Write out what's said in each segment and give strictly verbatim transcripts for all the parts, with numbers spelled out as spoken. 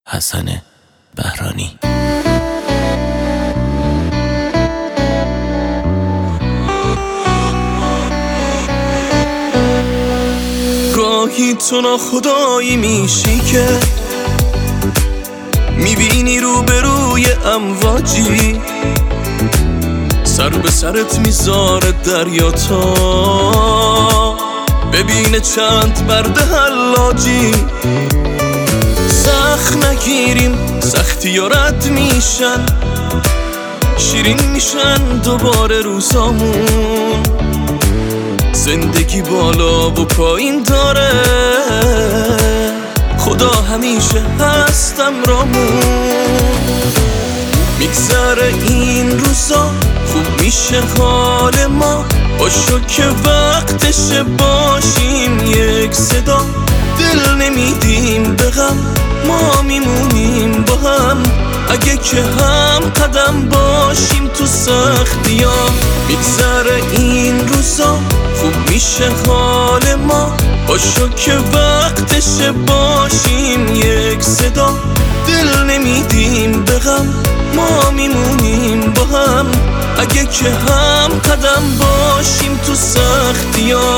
حسن بهرانی. گاهی تو ناخدایی میشی که میبینی روبروی امواجی، سر به سرت میذاره دریا تا ببینه چند برد حلاجی. سخت نگیریم سختی ها رد میشن، شیرین میشن دوباره روزامون. زندگی بالا و پایین داره، خدا همیشه هستم رامون. میگذره این روزا خوب میشه حال ما، باشو که وقتشه باشیم یک صدا. دل نمیدیم به غم، ما میمونیم با هم اگه که هم قدم باشیم تو سختی ها. میگذره این روزا خوب میشه حال ما، باشو که وقتشه باشیم یک صدا. دل نمیدیم به غم، ما میمونیم با هم اگه که هم قدم باشیم تو سختی ها.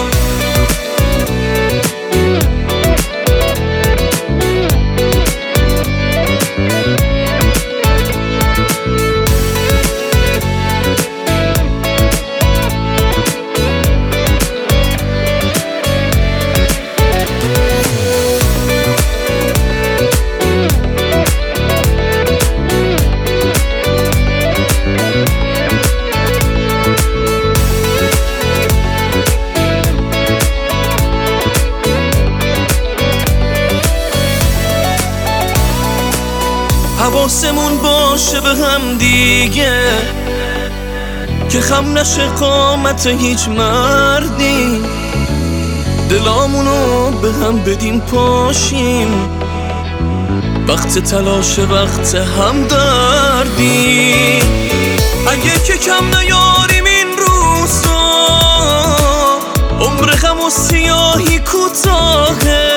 حواسمون باشه به هم دیگه، که خم نشه قامت هیچ مردی. دلامونو به هم بدیم پاشیم، وقت تلاش وقت هم دردی. اگه که کم نیاریم این روزا، عمر غم و سیاهی کوتاهه.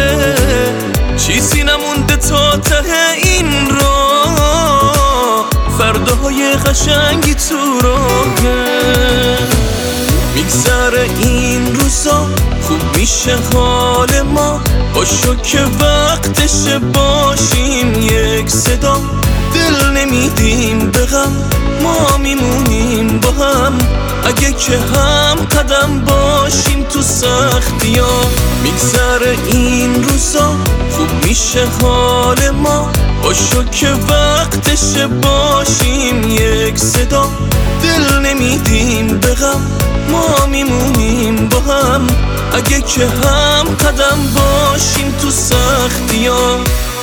چیزی نمونده تا ته این راه، فرداهای قشنگی تو راهه. میگذره این روزا خوب میشه حال ما، باشو که وقتشه باشیم یک صدا. دل نمیدیم به غم، ما میمونیم با هم اگه که هم قدم باشیم تو سختی ها. میگذره این روزا خوب میشه حال ما، باشو که وقتشه باشیم یک صدا. دل نمیدیم به غم، ما میمونیم با هم اگه که هم قدم باشیم تو سختی ها.